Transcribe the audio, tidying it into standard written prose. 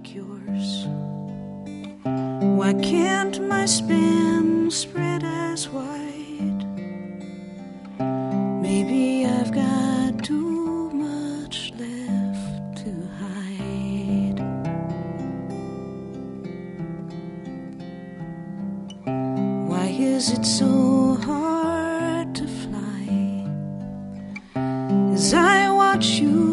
like yours? Why can't my span spread as wide? Maybe I've got too much left to hide. Why is it so hard to fly as I watch you